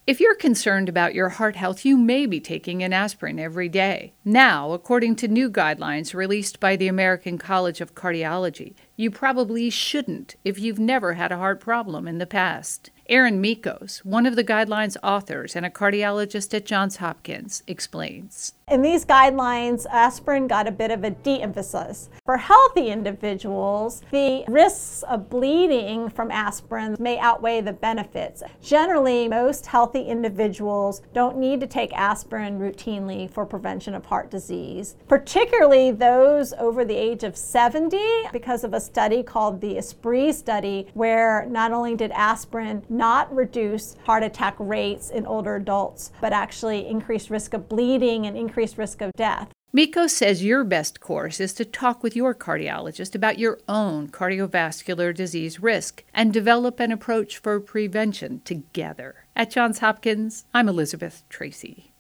If you're concerned about your heart health, you may be taking an aspirin every day. Now, according to new guidelines released by the American College of Cardiology, you probably shouldn't if you've never had a heart problem in the past. Erin Mikos, one of the guidelines' authors and a cardiologist at Johns Hopkins, explains. In these guidelines, aspirin got a bit of a de-emphasis. For healthy individuals, the risks of bleeding from aspirin may outweigh the benefits. Generally, most healthy individuals don't need to take aspirin routinely for prevention of heart disease, particularly those over the age of 70, because of a study called the ESPRIT study, where not only did aspirin not reduce heart attack rates in older adults, but actually increased risk of bleeding and increased risk of death. Mikos says your best course is to talk with your cardiologist about your own cardiovascular disease risk and develop an approach for prevention together. At Johns Hopkins, I'm Elizabeth Tracy.